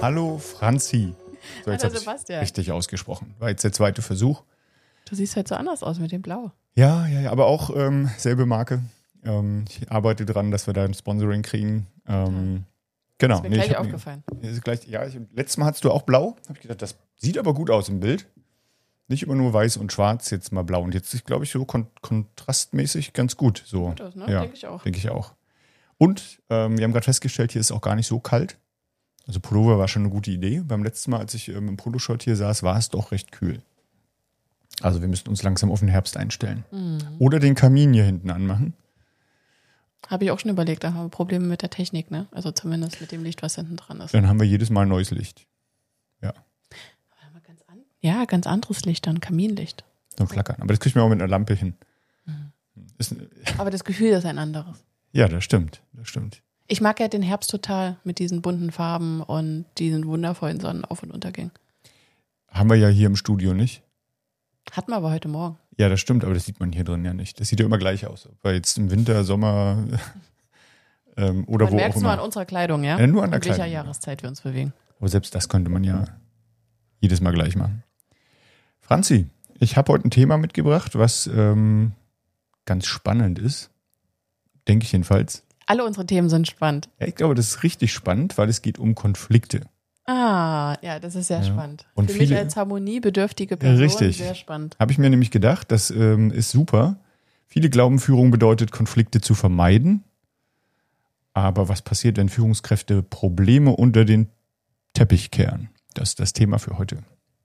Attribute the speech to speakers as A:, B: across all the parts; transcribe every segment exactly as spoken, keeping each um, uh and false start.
A: Hallo Franzi. So, jetzt
B: Hallo
A: habe ich
B: Sebastian.
A: richtig ausgesprochen. War jetzt der zweite Versuch.
B: Du siehst halt so anders aus mit dem Blau.
A: Ja, ja, ja, aber auch ähm, selbe Marke. Ähm, ich arbeite dran, dass wir da ein Sponsoring kriegen. Ähm, genau.
B: Ist mir
A: Nee,
B: gleich
A: ich hab
B: aufgefallen.
A: Mir, ist gleich, ja, ich, letztes Mal hattest du auch blau. Habe ich gedacht, das sieht aber gut aus im Bild. Nicht immer nur weiß und schwarz, jetzt mal blau. Und jetzt ist, glaube ich, so kon- kontrastmäßig ganz gut. So.
B: Gut aus, ne?
A: Ja,
B: Denke ich auch.
A: Denke ich auch. Und ähm, wir haben gerade festgestellt, hier ist auch gar nicht so kalt. Also Pullover war schon eine gute Idee. Beim letzten Mal, als ich ähm, im Poloshirt hier saß, war es doch recht kühl. Also wir müssten uns langsam auf den Herbst einstellen.
B: Mhm.
A: Oder den Kamin hier hinten anmachen.
B: Habe ich auch schon überlegt, da haben wir Probleme mit der Technik, ne? Also zumindest mit dem Licht, was hinten dran ist.
A: Dann haben wir jedes Mal neues Licht. Ja,
B: Aber ganz an- Ja, ganz anderes Licht dann, Kaminlicht.
A: dann flackern. Aber das kriegen wir auch mit einer Lampe hin. Ist,
B: Aber das Gefühl ist ein anderes.
A: ja, das stimmt. Das stimmt.
B: Ich mag ja den Herbst total mit diesen bunten Farben und diesen wundervollen Sonnenauf- und Untergängen.
A: Haben wir ja hier im Studio nicht.
B: Hatten wir aber heute Morgen.
A: Ja, das stimmt, aber das sieht man hier drin ja nicht. Das sieht ja immer gleich aus. Ob wir jetzt im Winter, Sommer ähm, oder
B: Man
A: wo
B: merkt
A: auch
B: es nur
A: immer.
B: an unserer Kleidung, ja?
A: Ja, nur an der
B: In welcher
A: Kleidung, ja.
B: Jahreszeit wir uns bewegen.
A: Aber selbst das könnte man ja jedes Mal gleich machen. Franzi, ich habe heute ein Thema mitgebracht, was ähm, ganz spannend ist. Denke ich jedenfalls.
B: Alle unsere Themen sind spannend.
A: Ja, ich glaube, das ist richtig spannend, weil es geht um Konflikte.
B: Ah, ja, das ist sehr
A: Ja.
B: spannend.
A: Und
B: Für mich
A: viele-
B: als harmoniebedürftige Person
A: Richtig.
B: sehr spannend.
A: Habe ich mir nämlich gedacht, das ähm, ist super. Viele glauben, Führung bedeutet, Konflikte zu vermeiden. Aber was passiert, wenn Führungskräfte Probleme unter den Teppich kehren? Das ist das Thema für heute.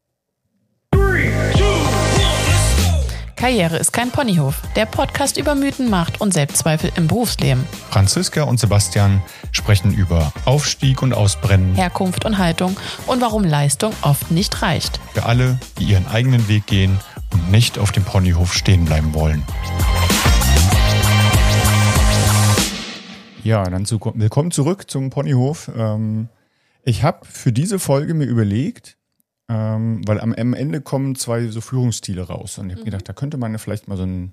B: Karriere ist kein Ponyhof. Der Podcast über Mythen, Macht und Selbstzweifel im Berufsleben.
A: Franziska und Sebastian sprechen über Aufstieg und Ausbrennen
B: Herkunft und Haltung und warum Leistung oft nicht reicht.
A: für alle, die ihren eigenen Weg gehen und nicht auf dem Ponyhof stehen bleiben wollen. Ja, dann zu, willkommen zurück zum Ponyhof. Ähm, ich habe für diese Folge mir überlegt, ähm, weil am, am Ende kommen zwei so Führungsstile raus. Und ich habe gedacht, da könnte man ja vielleicht mal so einen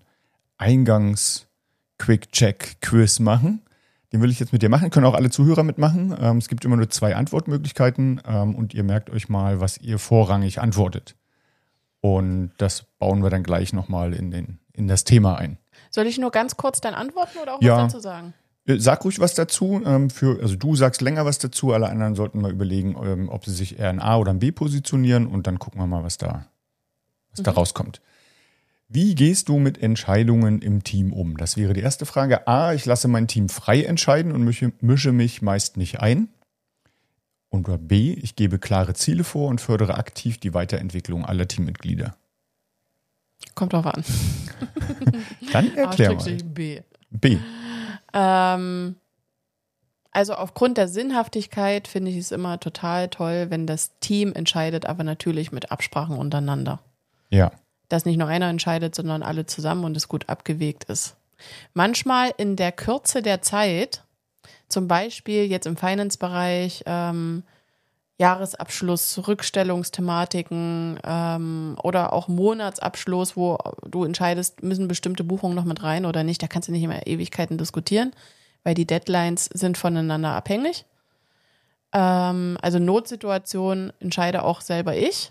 A: Eingangs-Quick-Check-Quiz machen. Den will ich jetzt mit dir machen. Können auch alle Zuhörer mitmachen. Ähm, es gibt immer nur zwei Antwortmöglichkeiten ähm, und ihr merkt euch mal, was ihr vorrangig antwortet. Und das bauen wir dann gleich nochmal in, den, in das Thema ein.
B: Soll ich nur ganz kurz dann antworten oder auch
A: Ja.
B: was dazu sagen?
A: Äh, Sag ruhig was dazu. Ähm, für, also du sagst länger was dazu, alle anderen sollten mal überlegen, ähm, ob sie sich eher in A oder in B positionieren und dann gucken wir mal, was da, was da rauskommt. Wie gehst du mit Entscheidungen im Team um? Das wäre die erste Frage. A, ich lasse mein Team frei entscheiden und mische, mische mich meist nicht ein. Und oder B, ich gebe klare Ziele vor und fördere aktiv die Weiterentwicklung aller Teammitglieder.
B: Kommt drauf an.
A: Dann erklär mal.
B: A-B.
A: B.
B: Ähm, also aufgrund der Sinnhaftigkeit finde ich es immer total toll, wenn das Team entscheidet, aber natürlich mit Absprachen untereinander.
A: Ja.
B: Dass nicht nur einer entscheidet, sondern alle zusammen und es gut abgewegt ist. Manchmal in der Kürze der Zeit, zum Beispiel jetzt im Finance-Bereich, ähm, Jahresabschluss, Rückstellungsthematiken ähm, oder auch Monatsabschluss, wo du entscheidest, müssen bestimmte Buchungen noch mit rein oder nicht. Da kannst du nicht immer Ewigkeiten diskutieren, weil die Deadlines sind voneinander abhängig. Ähm, also Notsituationen entscheide auch selber ich.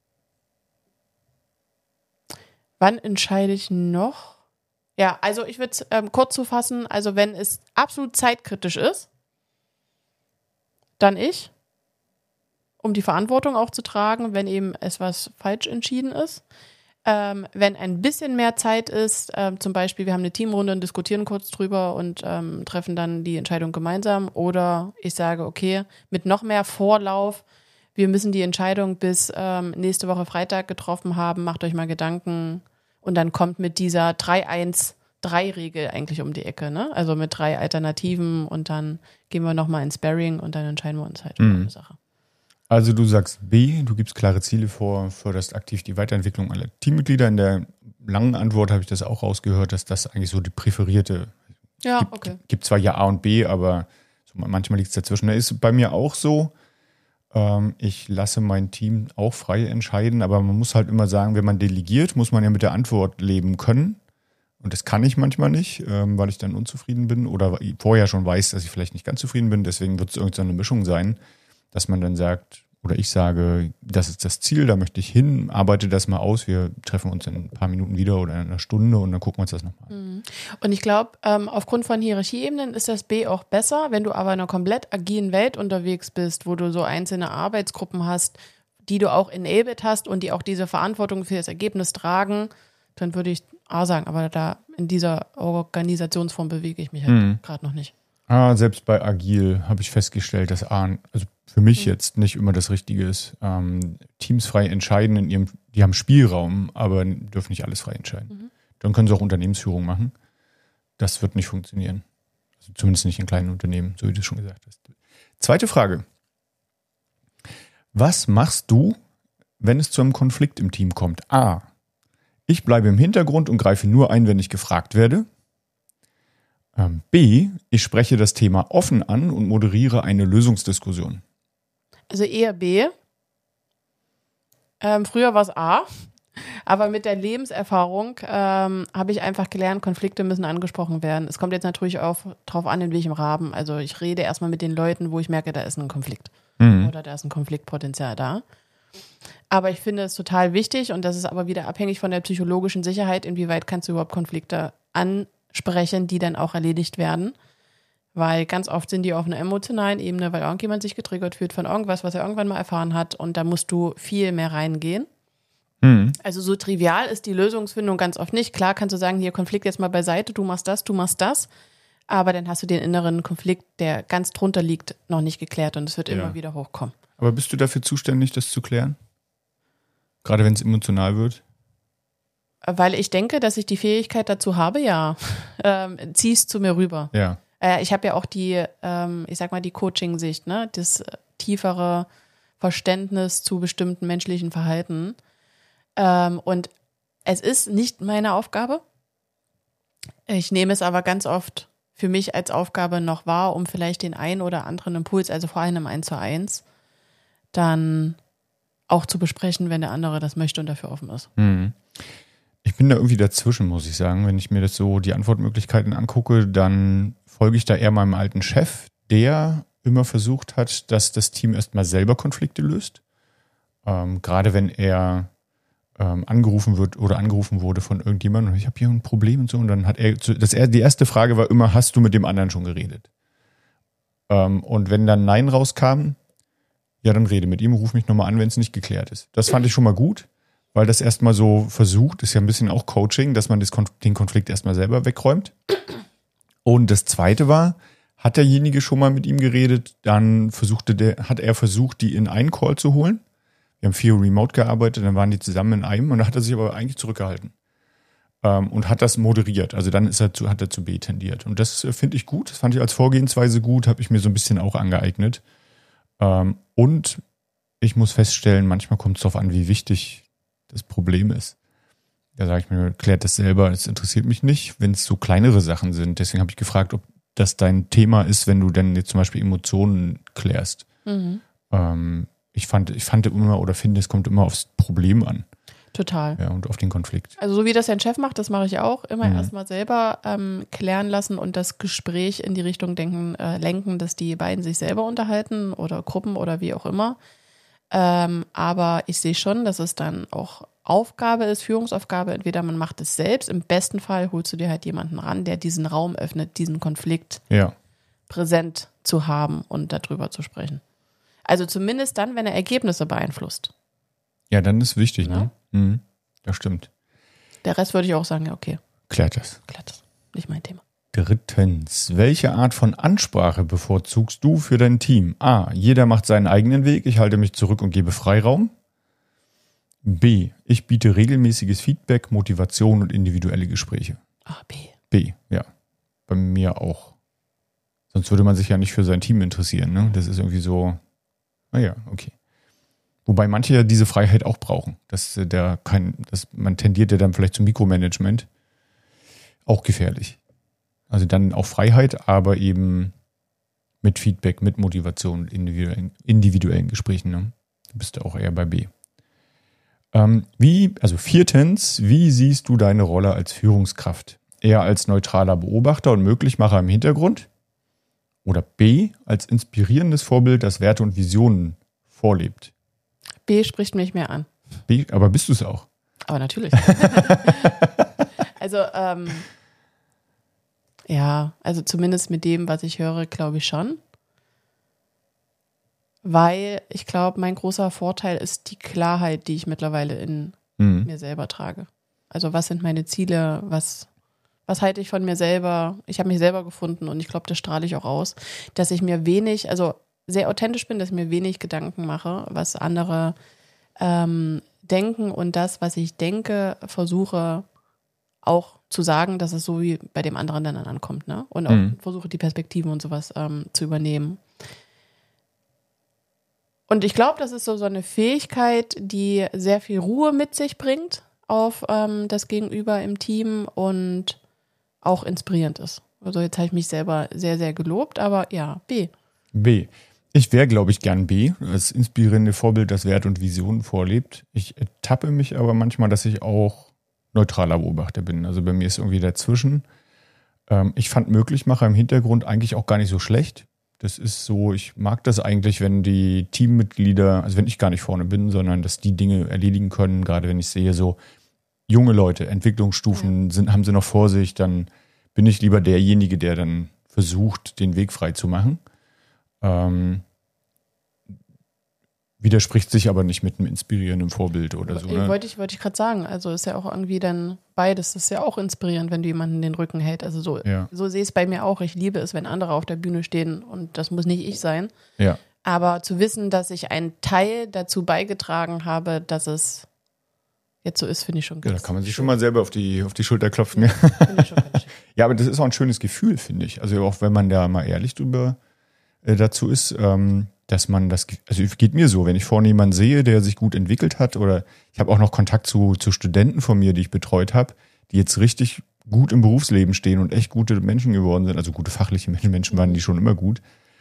B: Wann entscheide ich noch? Ja, also ich würde es ähm, kurz zu fassen, also wenn es absolut zeitkritisch ist, dann ich, um die Verantwortung auch zu tragen, wenn eben etwas falsch entschieden ist. Ähm, wenn ein bisschen mehr Zeit ist, ähm, zum Beispiel wir haben eine Teamrunde und diskutieren kurz drüber und ähm, treffen dann die Entscheidung gemeinsam, oder ich sage, okay, mit noch mehr Vorlauf, wir müssen die Entscheidung bis ähm, nächste Woche Freitag getroffen haben, macht euch mal Gedanken, und dann kommt mit dieser drei eins drei Regel eigentlich um die Ecke, ne? Also mit drei Alternativen und dann gehen wir nochmal ins Sparring und dann entscheiden wir uns halt über eine Sache.
A: Also du sagst B, du gibst klare Ziele vor, förderst aktiv die Weiterentwicklung aller Teammitglieder. In der langen Antwort habe ich das auch rausgehört, dass das eigentlich so die präferierte,
B: Ja,
A: gibt,
B: okay.
A: gibt zwar ja A und B, aber so manchmal liegt es dazwischen. Das ist bei mir auch so. Ähm, ich lasse mein Team auch frei entscheiden, aber man muss halt immer sagen, wenn man delegiert, muss man ja mit der Antwort leben können. Und das kann ich manchmal nicht, ähm, weil ich dann unzufrieden bin oder vorher schon weiß, dass ich vielleicht nicht ganz zufrieden bin. Deswegen wird es irgendeine Mischung sein. dass man dann sagt, oder ich sage, das ist das Ziel, da möchte ich hin, arbeite das mal aus, wir treffen uns in ein paar Minuten wieder oder in einer Stunde und dann gucken wir uns das nochmal an.
B: Und ich glaube, ähm, aufgrund von Hierarchieebenen ist das B auch besser, wenn du aber in einer komplett agilen Welt unterwegs bist, wo du so einzelne Arbeitsgruppen hast, die du auch enabled hast und die auch diese Verantwortung für das Ergebnis tragen, dann würde ich A sagen, aber da in dieser Organisationsform bewege ich mich halt mhm. gerade noch nicht.
A: Ah, selbst bei Agil habe ich festgestellt, dass A, also für mich mhm. jetzt nicht immer das Richtige ist. Ähm, Teams frei entscheiden in ihrem, die haben Spielraum, aber dürfen nicht alles frei entscheiden. Mhm. Dann können sie auch Unternehmensführung machen. Das wird nicht funktionieren. Also zumindest nicht in kleinen Unternehmen, so wie du es schon gesagt hast. Zweite Frage. Was machst du, wenn es zu einem Konflikt im Team kommt? A. Ich bleibe im Hintergrund und greife nur ein, wenn ich gefragt werde. Ähm, B. Ich spreche das Thema offen an und moderiere eine Lösungsdiskussion.
B: Also eher B. Ähm, früher war es A. Aber mit der Lebenserfahrung ähm, habe ich einfach gelernt, Konflikte müssen angesprochen werden. Es kommt jetzt natürlich auch drauf an, in welchem Rahmen. Also ich rede erstmal mit den Leuten, wo ich merke, da ist ein Konflikt. Mhm. Oder da ist ein Konfliktpotenzial da. Aber ich finde es total wichtig und das ist aber wieder abhängig von der psychologischen Sicherheit, inwieweit kannst du überhaupt Konflikte ansprechen, die dann auch erledigt werden. Weil ganz oft sind die auf einer emotionalen Ebene, weil irgendjemand sich getriggert fühlt von irgendwas, was er irgendwann mal erfahren hat und da musst du viel mehr reingehen. Mhm. Also so trivial ist die Lösungsfindung ganz oft nicht. Klar kannst du sagen, hier Konflikt jetzt mal beiseite, du machst das, du machst das. Aber dann hast du den inneren Konflikt, der ganz drunter liegt, noch nicht geklärt und es wird ja immer wieder hochkommen.
A: Aber bist du dafür zuständig, das zu klären? Gerade wenn es emotional wird?
B: Weil ich denke, dass ich die Fähigkeit dazu habe, ja. Ähm, zieh's zu mir rüber.
A: Ja.
B: Äh, ich habe ja auch die, ähm, ich sag mal, die Coaching-Sicht, ne? Das äh, tiefere Verständnis zu bestimmten menschlichen Verhalten. Ähm, und es ist nicht meine Aufgabe. Ich nehme es aber ganz oft für mich als Aufgabe noch wahr, um vielleicht den einen oder anderen Impuls, also vor allem im eins zu eins, dann auch zu besprechen, wenn der andere das möchte und dafür offen ist.
A: Mhm. Ich bin da irgendwie dazwischen, muss ich sagen. Wenn ich mir das so die Antwortmöglichkeiten angucke, dann folge ich da eher meinem alten Chef, der immer versucht hat, dass das Team erstmal selber Konflikte löst. Ähm, gerade wenn er ähm, angerufen wird oder angerufen wurde von irgendjemandem und ich habe hier ein Problem und so. Und dann hat er, das, die erste Frage war immer, hast du mit dem anderen schon geredet? Ähm, und wenn dann Nein rauskam, ja, dann rede mit ihm, ruf mich nochmal an, wenn es nicht geklärt ist. Das fand ich schon mal gut, weil das erstmal so versucht, ist ja ein bisschen auch Coaching, dass man das, den Konflikt erstmal selber wegräumt. Und das Zweite war, hat derjenige schon mal mit ihm geredet, dann versuchte der, hat er versucht, die in einen Call zu holen. Wir haben viel remote gearbeitet, dann waren die zusammen in einem und da hat er sich aber eigentlich zurückgehalten. Ähm, und hat das moderiert. Also dann ist er zu, hat er zu B tendiert. Und das äh, finde ich gut, das fand ich als Vorgehensweise gut, habe ich mir so ein bisschen auch angeeignet. Ähm, und ich muss feststellen, manchmal kommt es darauf an, wie wichtig das Problem ist. Da sage ich mir, klärt das selber, das interessiert mich nicht, wenn es so kleinere Sachen sind. Deswegen habe ich gefragt, ob das dein Thema ist, wenn du denn jetzt zum Beispiel Emotionen klärst. Mhm. Ähm, ich fand, ich fand immer oder finde, es kommt immer aufs Problem an.
B: Total.
A: Ja, und auf den Konflikt.
B: Also so wie das dein Chef macht, das mache ich auch. Immer
A: Mhm.
B: erstmal selber ähm, klären lassen und das Gespräch in die Richtung denken, äh, lenken, dass die beiden sich selber unterhalten oder Gruppen oder wie auch immer. Ähm, aber ich sehe schon, dass es dann auch Aufgabe ist, Führungsaufgabe. Entweder man macht es selbst, im besten Fall holst du dir halt jemanden ran, der diesen Raum öffnet, diesen Konflikt
A: ja.
B: präsent zu haben und darüber zu sprechen. Also zumindest dann, wenn er Ergebnisse beeinflusst.
A: Ja, dann ist wichtig,
B: Ja.
A: ne? Mhm. Das stimmt.
B: Der Rest würde ich auch sagen, ja okay,
A: Klärt das.
B: klärt das. Nicht mein Thema.
A: Drittens, welche Art von Ansprache bevorzugst du für dein Team? A. Jeder macht seinen eigenen Weg, ich halte mich zurück und gebe Freiraum. B. Ich biete regelmäßiges Feedback, Motivation und individuelle Gespräche.
B: Ah, B.
A: B, ja. Bei mir auch. Sonst würde man sich ja nicht für sein Team interessieren, ne? Das ist irgendwie so, naja, okay. Wobei manche ja diese Freiheit auch brauchen. Dass der kein, dass man tendiert ja dann vielleicht zum Mikromanagement. Auch gefährlich. Also dann auch Freiheit, aber eben mit Feedback, mit Motivation und individuellen, individuellen Gesprächen. Ne? Du bist auch eher bei B. Ähm, wie, also viertens, wie siehst du deine Rolle als Führungskraft? Eher als neutraler Beobachter und Möglichmacher im Hintergrund? Oder B, als inspirierendes Vorbild, das Werte und Visionen vorlebt.
B: B spricht mich mehr an.
A: B, aber bist du es auch?
B: Aber natürlich. Also, ähm, ja, also zumindest mit dem, was ich höre, glaube ich schon. Weil ich glaube, mein großer Vorteil ist die Klarheit, die ich mittlerweile in
A: Mhm.
B: mir selber trage. Also was sind meine Ziele, was, was halte ich von mir selber? Ich habe mich selber gefunden und ich glaube, das strahle ich auch aus, dass ich mir wenig, also sehr authentisch bin, dass ich mir wenig Gedanken mache, was andere ähm, denken und das, was ich denke, versuche auch zu sagen, dass es so wie bei dem anderen dann ankommt, ne? Und auch
A: Mhm.
B: versuche die Perspektiven und sowas ähm, zu übernehmen. Und ich glaube, das ist so, so eine Fähigkeit, die sehr viel Ruhe mit sich bringt auf ähm, das Gegenüber im Team und auch inspirierend ist. Also jetzt habe ich mich selber sehr, sehr gelobt, aber ja, B.
A: B. Ich wäre, glaube ich, gern B, als inspirierende Vorbild, das Werte und Visionen vorlebt. Ich ertappe mich aber manchmal, dass ich auch neutraler Beobachter bin. Also bei mir ist irgendwie dazwischen. Ähm, ich fand Möglichmacher im Hintergrund eigentlich auch gar nicht so schlecht. Das ist so, ich mag das eigentlich, wenn die Teammitglieder, also wenn ich gar nicht vorne bin, sondern dass die Dinge erledigen können, gerade wenn ich sehe, so junge Leute, Entwicklungsstufen sind, haben sie noch vor sich, dann bin ich lieber derjenige, der dann versucht, den Weg frei zu machen. Ähm, widerspricht sich aber nicht mit einem inspirierenden Vorbild oder so. Ne?
B: Wollte ich, wollte ich gerade sagen. Also ist ja auch irgendwie dann beides. Das ist ja auch inspirierend, wenn du jemanden den Rücken hält. Also so,
A: Ja.
B: so sehe ich es bei mir auch. Ich liebe es, wenn andere auf der Bühne stehen und das muss nicht ich sein.
A: Ja.
B: Aber zu wissen, dass ich einen Teil dazu beigetragen habe, dass es jetzt so ist, finde ich schon
A: Ja,
B: ganz
A: da kann man sich
B: schön.
A: schon mal selber auf die, auf die Schulter klopfen. Ja.
B: Finde ich schon ganz schön.
A: Ja, aber das ist auch ein schönes Gefühl, finde ich. Also auch wenn man da mal ehrlich drüber äh, dazu ist, ähm, dass man das, also geht mir so, wenn ich vorne jemanden sehe, der sich gut entwickelt hat, oder ich habe auch noch Kontakt zu, zu Studenten von mir, die ich betreut habe, die jetzt richtig gut im Berufsleben stehen und echt gute Menschen geworden sind, also gute fachliche Menschen, Menschen waren die schon immer gut,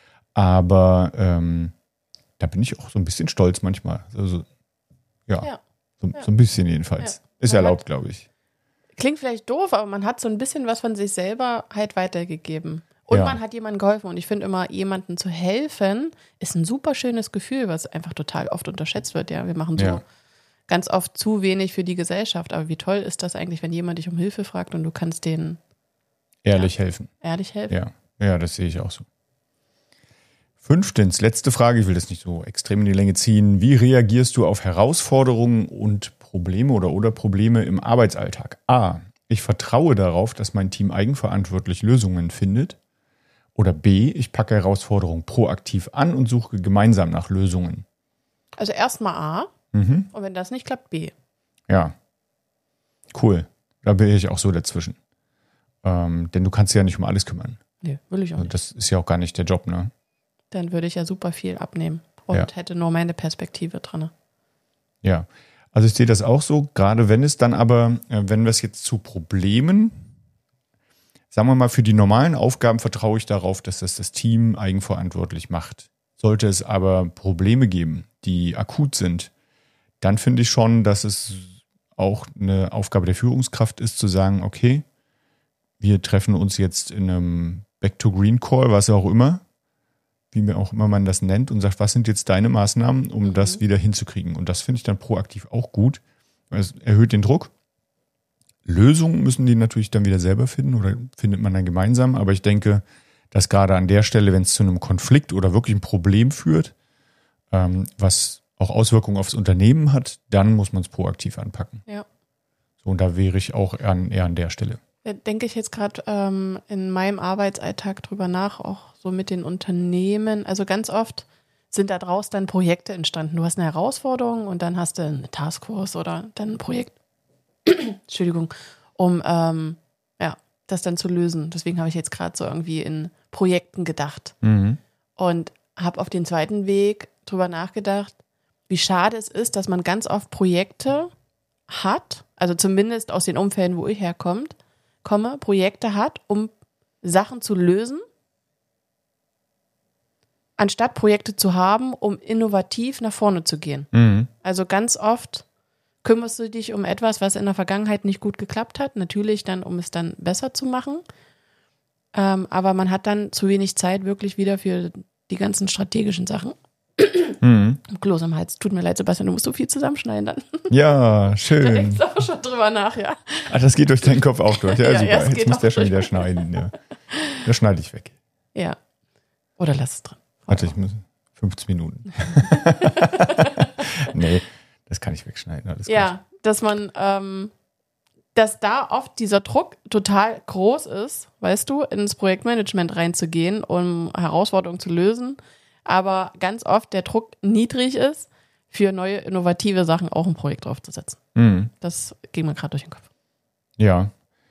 A: aber ähm, da bin ich auch so ein bisschen stolz manchmal. Also ja,
B: Ja.
A: so,
B: Ja.
A: so ein bisschen jedenfalls.
B: Ja.
A: Ist
B: Man
A: erlaubt,
B: hat-
A: glaube ich.
B: Klingt vielleicht doof, aber man hat so ein bisschen was von sich selber halt weitergegeben. Und
A: Ja.
B: man hat jemandem geholfen. Und ich finde immer, jemandem zu helfen, ist ein super schönes Gefühl, was einfach total oft unterschätzt wird. Ja, wir machen so
A: Ja.
B: ganz oft zu wenig für die Gesellschaft. Aber wie toll ist das eigentlich, wenn jemand dich um Hilfe fragt und du kannst denen
A: Ehrlich helfen.
B: ehrlich helfen?
A: Ja, ja, das sehe ich auch so. Fünftens, letzte Frage, ich will das nicht so extrem in die Länge ziehen. Wie reagierst du auf Herausforderungen und Probleme oder oder Probleme im Arbeitsalltag? A. Ich vertraue darauf, dass mein Team eigenverantwortlich Lösungen findet. Oder B. Ich packe Herausforderungen proaktiv an und suche gemeinsam nach Lösungen.
B: Also erstmal A
A: Mhm.
B: und wenn das nicht klappt, B.
A: Ja, cool. Da bin ich auch so dazwischen. Ähm, denn du kannst dich ja nicht um alles kümmern.
B: Nee, will ich auch
A: Also
B: nicht.
A: das ist ja auch gar nicht der Job, ne?
B: Dann würde ich ja super viel abnehmen und
A: Ja.
B: hätte nur meine Perspektive drin.
A: Ja, also ich sehe das auch so, gerade wenn es dann aber, äh, wenn wir es jetzt zu Problemen, sagen wir mal, für die normalen Aufgaben vertraue ich darauf, dass das das Team eigenverantwortlich macht. Sollte es aber Probleme geben, die akut sind, dann finde ich schon, dass es auch eine Aufgabe der Führungskraft ist, zu sagen, okay, wir treffen uns jetzt in einem Back-to-Green-Call, was auch immer, wie mir auch immer man das nennt, und sagt, was sind jetzt deine Maßnahmen, um
B: Mhm.
A: das wieder hinzukriegen? Und das finde ich dann proaktiv auch gut, weil es erhöht den Druck. Lösungen müssen die natürlich dann wieder selber finden oder findet man dann gemeinsam. Aber ich denke, dass gerade an der Stelle, wenn es zu einem Konflikt oder wirklich ein Problem führt, ähm, was auch Auswirkungen aufs Unternehmen hat, dann muss man es proaktiv anpacken.
B: Ja.
A: So, und da wäre ich auch eher an, eher an der Stelle.
B: Da denke ich jetzt gerade ähm, in meinem Arbeitsalltag drüber nach, auch so mit den Unternehmen. Also ganz oft sind da draus dann Projekte entstanden. Du hast eine Herausforderung und dann hast du eine Taskforce oder dann ein Projekt, Entschuldigung, um ähm, ja, das dann zu lösen. Deswegen habe ich jetzt gerade so irgendwie in Projekten gedacht
A: Mhm.
B: und habe auf den zweiten Weg drüber nachgedacht, wie schade es ist, dass man ganz oft Projekte hat, also zumindest aus den Umfelden, wo ich herkomme, komme, Projekte hat, um Sachen zu lösen, anstatt Projekte zu haben, um innovativ nach vorne zu gehen.
A: Mhm.
B: Also ganz oft kümmerst du dich um etwas, was in der Vergangenheit nicht gut geklappt hat, natürlich dann, um es dann besser zu machen. Ähm, aber man hat dann zu wenig Zeit wirklich wieder für die ganzen strategischen Sachen.
A: Mhm.
B: Kloß am Hals. Tut mir leid, Sebastian, du musst so viel zusammenschneiden dann.
A: Ja,
B: Da
A: schön.
B: denkst du auch schon drüber nach, ja.
A: Ach, das geht durch deinen Kopf auch durch. Ja,
B: Ja,
A: super.
B: ja, es
A: Jetzt
B: geht
A: muss
B: auch
A: der schon
B: durch.
A: wieder schneiden. Ja. Das schneide ich weg.
B: Ja. Oder lass es drin.
A: Warte, ich muss fünfzehn Minuten. Nee, das kann ich wegschneiden. Alles
B: Ja,
A: gut.
B: dass man, ähm, dass da oft dieser Druck total groß ist, weißt du, ins Projektmanagement reinzugehen, um Herausforderungen zu lösen, aber ganz oft der Druck niedrig ist, für neue innovative Sachen auch ein Projekt draufzusetzen.
A: Mhm.
B: Das ging mir gerade durch den Kopf.
A: Ja.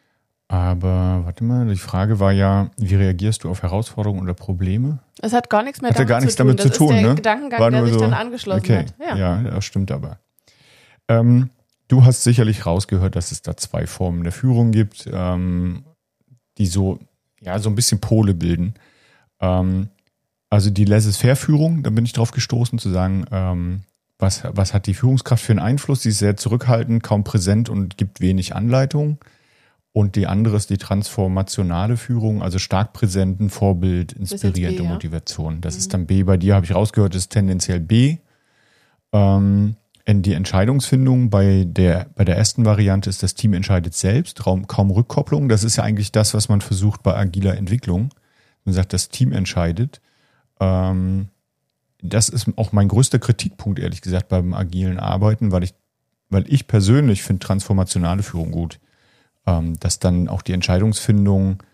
A: Aber warte mal, die Frage war ja, wie reagierst du auf Herausforderungen oder Probleme?
B: Es hat gar nichts mehr
A: Hat ja
B: damit
A: gar nichts
B: zu tun.
A: damit zu
B: das
A: tun,
B: ist der
A: ne?
B: Gedankengang,
A: War
B: der
A: nur
B: sich
A: so,
B: dann angeschlossen
A: okay.
B: hat. Ja.
A: Ja, das stimmt aber. Ähm, du hast sicherlich rausgehört, dass es da zwei Formen der Führung gibt, ähm, die so, ja, so ein bisschen Pole bilden. Ähm, also die Laissez-faire-Führung, da bin ich drauf gestoßen, zu sagen, ähm, was, was hat die Führungskraft für einen Einfluss? Sie ist sehr zurückhaltend, kaum präsent und gibt wenig Anleitung. Und die andere ist die transformationale Führung, also stark präsenten, Vorbild, inspirierende
B: B, ja?
A: Motivation. Das mhm. ist dann B. Bei dir habe ich rausgehört, ist tendenziell B. Ähm, in die Entscheidungsfindung bei der, bei der ersten Variante ist, das Team entscheidet selbst, Raum, kaum Rückkopplung. Das ist ja eigentlich das, was man versucht bei agiler Entwicklung. Man sagt, das Team entscheidet. Ähm, das ist auch mein größter Kritikpunkt, ehrlich gesagt, beim agilen Arbeiten, weil ich, weil ich persönlich finde transformationale Führung gut. Ähm, dass dann auch die Entscheidungsfindung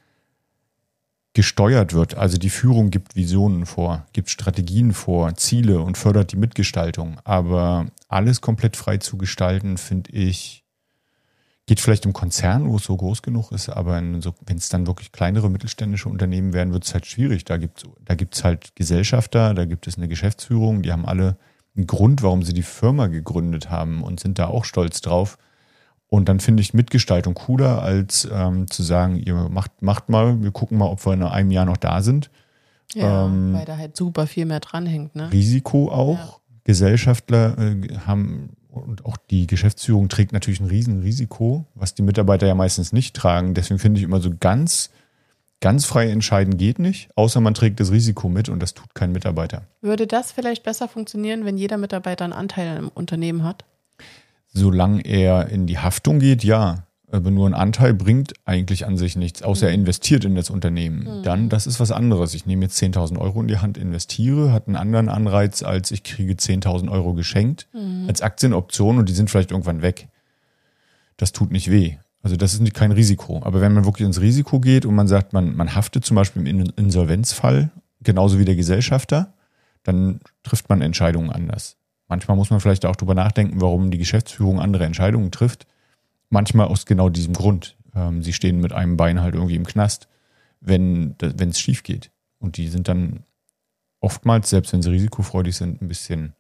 A: gesteuert wird. Also die Führung gibt Visionen vor, gibt Strategien vor, Ziele und fördert die Mitgestaltung. Aber alles komplett frei zu gestalten, finde ich, geht vielleicht im Konzern, wo es so groß genug ist, aber so, wenn es dann wirklich kleinere mittelständische Unternehmen werden, wird es halt schwierig. Da gibt es da gibt's halt Gesellschafter, da gibt es eine Geschäftsführung, die haben alle einen Grund, warum sie die Firma gegründet haben und sind da auch stolz drauf. Und dann finde ich Mitgestaltung cooler, als ähm, zu sagen, ihr macht, macht mal, wir gucken mal, ob wir in einem Jahr noch da sind.
B: Ja,
A: ähm,
B: weil da halt super viel mehr dranhängt, ne?
A: Risiko auch. Ja. Gesellschaftler äh, haben, und auch die Geschäftsführung trägt natürlich ein Riesenrisiko, was die Mitarbeiter ja meistens nicht tragen. Deswegen finde ich immer so ganz, ganz frei entscheiden geht nicht, außer man trägt das Risiko mit und das tut kein Mitarbeiter.
B: Würde das vielleicht besser funktionieren, wenn jeder Mitarbeiter einen Anteil im Unternehmen hat?
A: Solange er in die Haftung geht, ja. Aber nur ein Anteil bringt eigentlich an sich nichts, außer er investiert in das Unternehmen. Mhm. Dann, das ist was anderes. Ich nehme jetzt zehntausend Euro in die Hand, investiere, hat einen anderen Anreiz, als ich kriege zehntausend Euro geschenkt mhm. als Aktienoption und die sind vielleicht irgendwann weg. Das tut nicht weh. Also das ist kein Risiko. Aber wenn man wirklich ins Risiko geht und man sagt, man, man haftet zum Beispiel im Insolvenzfall, genauso wie der Gesellschafter, dann trifft man Entscheidungen anders. Manchmal muss man vielleicht auch drüber nachdenken, warum die Geschäftsführung andere Entscheidungen trifft. Manchmal aus genau diesem Grund. Ähm, sie stehen mit einem Bein halt irgendwie im Knast, wenn wenn es schief geht. Und die sind dann oftmals, selbst wenn sie risikofreudig sind, ein bisschen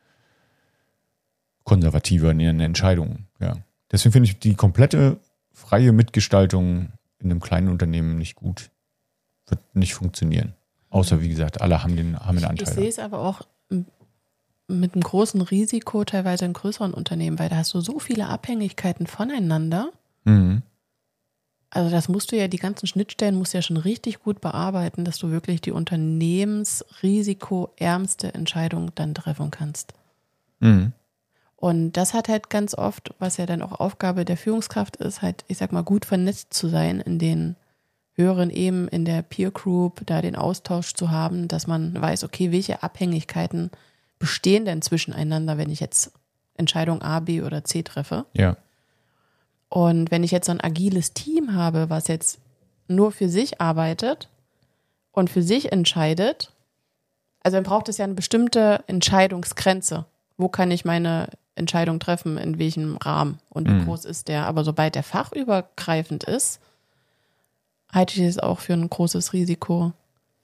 A: konservativer in ihren Entscheidungen. Ja. Deswegen finde ich die komplette freie Mitgestaltung in einem kleinen Unternehmen nicht gut. Wird nicht funktionieren. Außer, wie gesagt, alle haben den haben einen Anteil.
B: Ich sehe es aber auch mit einem großen Risiko teilweise in größeren Unternehmen, weil da hast du so viele Abhängigkeiten voneinander.
A: Mhm.
B: Also das musst du ja, die ganzen Schnittstellen musst du ja schon richtig gut bearbeiten, dass du wirklich die unternehmensrisikoärmste Entscheidung dann treffen kannst.
A: Mhm.
B: Und das hat halt ganz oft, was ja dann auch Aufgabe der Führungskraft ist, halt, ich sag mal, gut vernetzt zu sein in den höheren Ebenen, in der Peer Group, da den Austausch zu haben, dass man weiß, okay, welche Abhängigkeiten bestehen denn zwischeneinander, wenn ich jetzt Entscheidung A, B oder C treffe?
A: Ja.
B: Und wenn ich jetzt so ein agiles Team habe, was jetzt nur für sich arbeitet und für sich entscheidet, also dann braucht es ja eine bestimmte Entscheidungsgrenze. Wo kann ich meine Entscheidung treffen, in welchem Rahmen und wie mhm. groß ist der? Aber sobald der fachübergreifend ist, halte ich es auch für ein großes Risiko.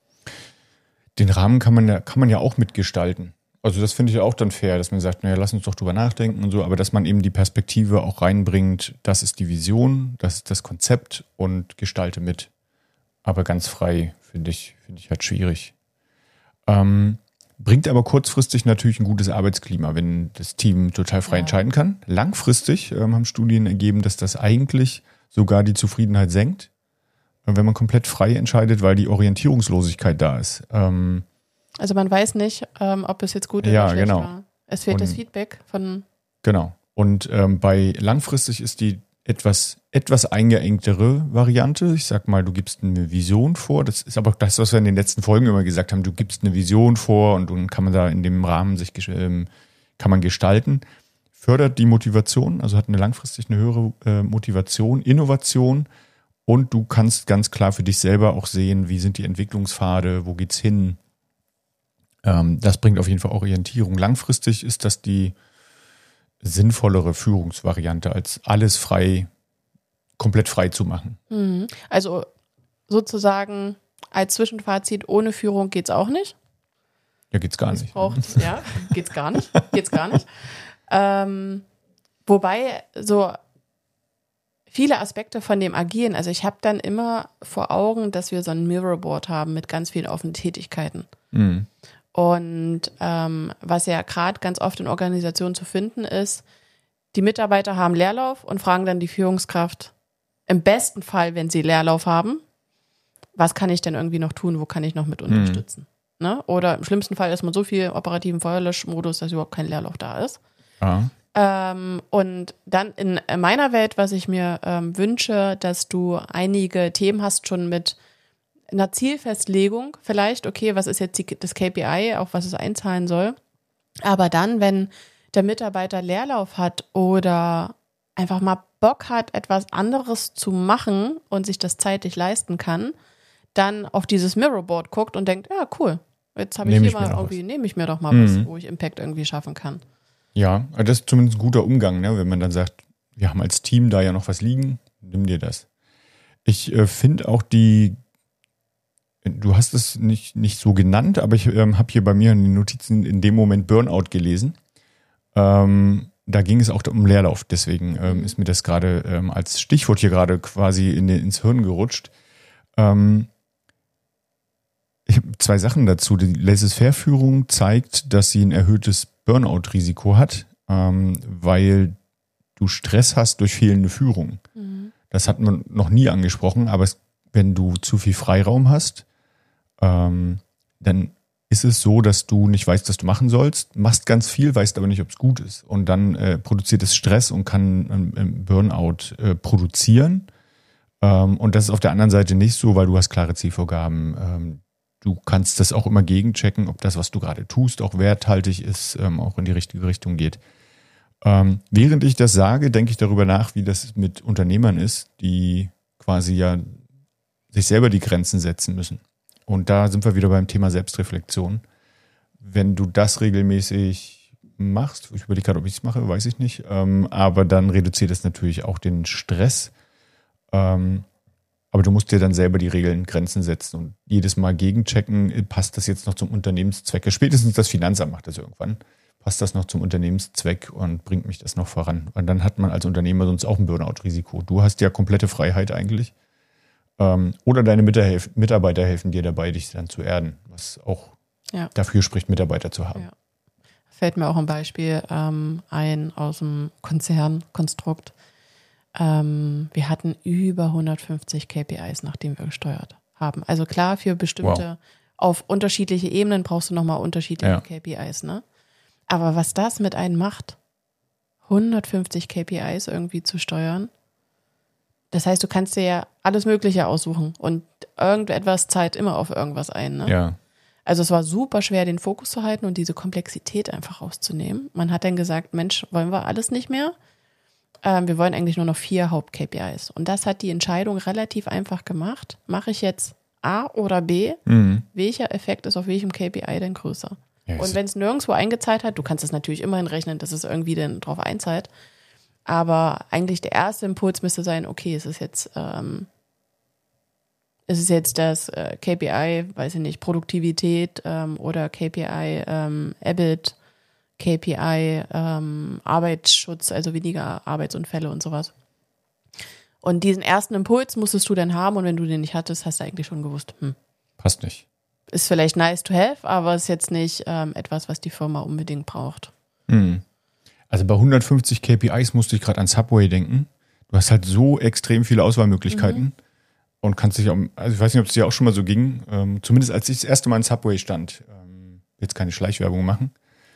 A: Den Rahmen kann man ja, kann man ja auch mitgestalten. Also das finde ich auch dann fair, dass man sagt, naja, lass uns doch drüber nachdenken und so, aber dass man eben die Perspektive auch reinbringt, das ist die Vision, das ist das Konzept und gestalte mit. Aber ganz frei finde ich, finde ich halt schwierig. Ähm, bringt aber kurzfristig natürlich ein gutes Arbeitsklima, wenn das Team total frei ja. entscheiden kann. Langfristig ähm, haben Studien ergeben, dass das eigentlich sogar die Zufriedenheit senkt. wenn man komplett frei entscheidet, weil die Orientierungslosigkeit da ist. Ähm,
B: also man weiß nicht, ähm, ob es jetzt gut oder
A: ja,
B: schlecht
A: genau.
B: war. Es fehlt
A: Und,
B: das Feedback von...
A: Genau. Und ähm, bei langfristig ist die etwas, etwas eingeengtere Variante. Ich sag mal, du gibst eine Vision vor. Das ist aber auch das, was wir in den letzten Folgen immer gesagt haben. Du gibst eine Vision vor und dann kann man da in dem Rahmen sich ähm, kann man gestalten. Fördert die Motivation, also hat eine langfristig eine höhere äh, Motivation, Innovation und du kannst ganz klar für dich selber auch sehen, wie sind die Entwicklungspfade, wo geht's hin. Ähm, das bringt auf jeden Fall Orientierung. Langfristig ist das die sinnvollere Führungsvariante, als alles frei, komplett frei zu machen.
B: Mhm. Also sozusagen als Zwischenfazit, ohne Führung geht's auch nicht.
A: Ja, geht's gar
B: es
A: nicht.
B: Braucht, ja, geht's gar nicht. Geht's gar nicht. Ähm, wobei so viele Aspekte von dem Agieren, also ich habe dann immer vor Augen, dass wir so ein Mirrorboard haben mit ganz vielen offenen Tätigkeiten.
A: Mhm.
B: Und ähm, was ja gerade ganz oft in Organisationen zu finden ist, die Mitarbeiter haben Leerlauf und fragen dann die Führungskraft, im besten Fall, wenn sie Leerlauf haben, was kann ich denn irgendwie noch tun, wo kann ich noch mit unterstützen? Mhm. Ne? Oder im schlimmsten Fall ist man so viel im operativen Feuerlöschmodus, dass überhaupt kein Leerlauf da ist.
A: Ja.
B: Ähm, und dann in meiner Welt, was ich mir ähm, wünsche, dass du einige Themen hast schon mit einer Zielfestlegung, vielleicht, okay, was ist jetzt die, das K P I, auf was es einzahlen soll. Aber dann, wenn der Mitarbeiter Leerlauf hat oder einfach mal Bock hat, etwas anderes zu machen und sich das zeitlich leisten kann, dann auf dieses Mirrorboard guckt und denkt, ja, cool, jetzt habe ich
A: Nehm
B: hier
A: ich mir
B: mal
A: noch
B: irgendwie,
A: was.
B: nehme ich mir doch mal
A: Mhm.
B: was, wo ich Impact irgendwie schaffen kann.
A: Ja, aber das ist zumindest ein guter Umgang, ne? Wenn man dann sagt, wir haben als Team da ja noch was liegen, nimm dir das. Ich äh, finde auch die, du hast es nicht, nicht so genannt, aber ich ähm, habe hier bei mir in den Notizen in dem Moment Burnout gelesen. Ähm, da ging es auch um Leerlauf, deswegen ähm, ist mir das gerade ähm, als Stichwort hier gerade quasi in den, ins Hirn gerutscht. Ähm, ich habe zwei Sachen dazu. Die Laissez-faire-Führung zeigt, dass sie ein erhöhtes Burnout-Risiko hat, ähm, weil du Stress hast durch fehlende Führung.
B: Mhm.
A: Das hat man noch nie angesprochen, aber es, wenn du zu viel Freiraum hast, ähm, dann ist es so, dass du nicht weißt, was du machen sollst, machst ganz viel, weißt aber nicht, ob es gut ist. Und dann äh, produziert es Stress und kann ähm, Burnout äh, produzieren. Ähm, und das ist auf der anderen Seite nicht so, weil du hast klare Zielvorgaben. Ähm, du kannst das auch immer gegenchecken, ob das, was du gerade tust, auch werthaltig ist, ähm, auch in die richtige Richtung geht. Ähm, während ich das sage, denke ich darüber nach, wie das mit Unternehmern ist, die quasi ja sich selber die Grenzen setzen müssen. Und da sind wir wieder beim Thema Selbstreflexion. Wenn du das regelmäßig machst, ich überlege gerade, ob ich es mache, weiß ich nicht, ähm, aber dann reduziert es natürlich auch den Stress. Ähm, aber du musst dir dann selber die Regeln, Grenzen setzen und jedes Mal gegenchecken, passt das jetzt noch zum Unternehmenszweck? Spätestens das Finanzamt macht das irgendwann. Passt das noch zum Unternehmenszweck und bringt mich das noch voran? Und dann hat man als Unternehmer sonst auch ein Burnout-Risiko. Du hast ja komplette Freiheit eigentlich. Ähm, oder deine Mitarbeiter, Mitarbeiter helfen dir dabei, dich dann zu erden, was auch
B: Ja.
A: dafür spricht, Mitarbeiter zu haben.
B: Ja. Fällt mir auch ein Beispiel ähm, ein aus dem Konzernkonstrukt. Ähm, wir hatten über hundertfünfzig K P Is, nachdem wir gesteuert haben. Also klar, für bestimmte,
A: Wow.
B: auf unterschiedliche Ebenen brauchst du nochmal unterschiedliche
A: Ja.
B: K P Is, ne? Aber was das mit einem macht, hundertfünfzig K P Is irgendwie zu steuern, das heißt, du kannst dir ja alles Mögliche aussuchen und irgendetwas zahlt immer auf irgendwas ein, ne?
A: Ja.
B: Also es war super schwer, den Fokus zu halten und diese Komplexität einfach rauszunehmen. Man hat dann gesagt, Mensch, wollen wir alles nicht mehr? Ähm, wir wollen eigentlich nur noch vier Haupt-K P Is. Und das hat die Entscheidung relativ einfach gemacht. Mache ich jetzt A oder B?
A: Mhm.
B: Welcher Effekt ist auf welchem K P I denn größer?
A: Ja,
B: Und wenn es nirgendwo eingezahlt hat, du kannst es natürlich immerhin rechnen, dass es irgendwie dann drauf einzahlt. Aber eigentlich der erste Impuls müsste sein, okay, es ist jetzt, ähm, es ist jetzt das äh, K P I, weiß ich nicht, Produktivität ähm, oder K P I ähm, E B I T, K P I ähm, Arbeitsschutz, also weniger Arbeitsunfälle und sowas. Und diesen ersten Impuls musstest du dann haben und wenn du den nicht hattest, hast du eigentlich schon gewusst, hm,
A: Passt nicht.
B: ist vielleicht nice to have, aber ist jetzt nicht ähm, etwas, was die Firma unbedingt braucht.
A: Mhm. Also bei hundertfünfzig K P Is musste ich gerade an Subway denken. Du hast halt so extrem viele Auswahlmöglichkeiten. und kannst dich auch, also ich weiß nicht, ob es dir auch schon mal so ging, ähm, zumindest als ich das erste Mal in Subway stand, ähm, jetzt keine Schleichwerbung machen,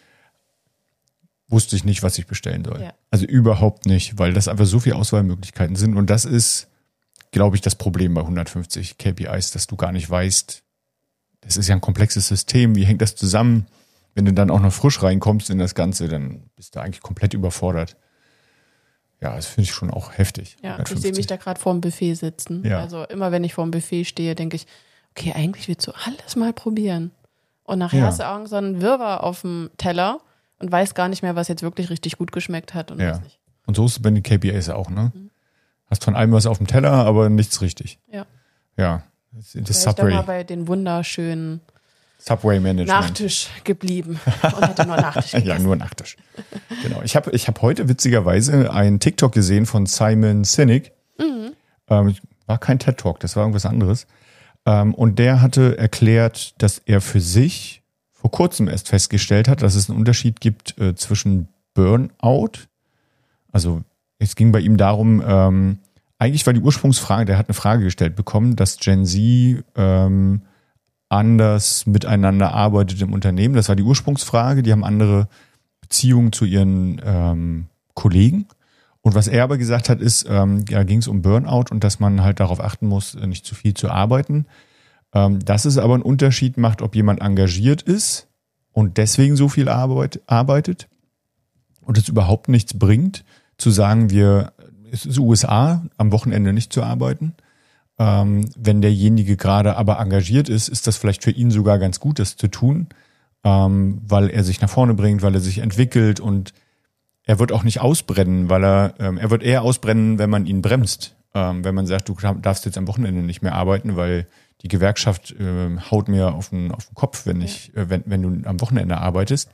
A: wusste ich nicht, was ich bestellen soll.
B: Ja.
A: Also überhaupt nicht, weil das einfach so viele Auswahlmöglichkeiten sind und das ist, glaube ich, das Problem bei hundertfünfzig K P Is, dass du gar nicht weißt, das ist ja ein komplexes System, wie hängt das zusammen? Wenn du dann auch noch frisch reinkommst in das Ganze, dann bist du eigentlich komplett überfordert. Ja, das finde ich schon auch heftig.
B: Ja,
A: hundertfünfzig.
B: ich sehe mich da gerade vor dem Buffet sitzen.
A: Ja.
B: Also immer, wenn ich vor dem Buffet stehe, denke ich, okay, eigentlich willst du alles mal probieren. Und nachher
A: Ja.
B: hast du auch so einen Wirrwarr auf dem Teller und weißt gar nicht mehr, was jetzt wirklich richtig gut geschmeckt hat und
A: Ja.
B: was nicht.
A: Und so ist es bei den K P Is auch, ne?
B: Mhm.
A: Hast von allem was auf dem Teller, aber nichts richtig.
B: Ja.
A: Ja, das, das
B: Wäre ich doch
A: Subway,
B: mal bei den wunderschönen
A: Subway Management.
B: Nachtisch geblieben und hätte nur Nachtisch gegessen.
A: Ja, nur Nachtisch. Genau. Ich habe ich hab heute witzigerweise einen TikTok gesehen von Simon Sinek.
B: Mhm.
A: Ähm, war kein TED Talk, das war irgendwas anderes. Ähm, und der hatte erklärt, dass er für sich vor kurzem erst festgestellt hat, dass es einen Unterschied gibt äh, zwischen Burnout. Also es ging bei ihm darum, ähm, eigentlich war die Ursprungsfrage, der hat eine Frage gestellt bekommen, dass Gen Z ähm, anders miteinander arbeitet im Unternehmen. Das war die Ursprungsfrage. Die haben andere Beziehungen zu ihren ähm, Kollegen. Und was er aber gesagt hat, ist, ähm, ja, ging es um Burnout und dass man halt darauf achten muss, nicht zu viel zu arbeiten. Ähm, dass es aber einen Unterschied macht, ob jemand engagiert ist und deswegen so viel arbeit, arbeitet und es überhaupt nichts bringt, zu sagen, wir, es ist U S A, am Wochenende nicht zu arbeiten. Ähm, wenn derjenige gerade aber engagiert ist, ist das vielleicht für ihn sogar ganz gut, das zu tun, ähm, weil er sich nach vorne bringt, weil er sich entwickelt und er wird auch nicht ausbrennen, weil er, ähm, er wird eher ausbrennen, wenn man ihn bremst. Ähm, wenn man sagt, du darfst jetzt am Wochenende nicht mehr arbeiten, weil die Gewerkschaft äh, haut mir auf den, auf den Kopf, wenn ich, äh, wenn, wenn du am Wochenende arbeitest.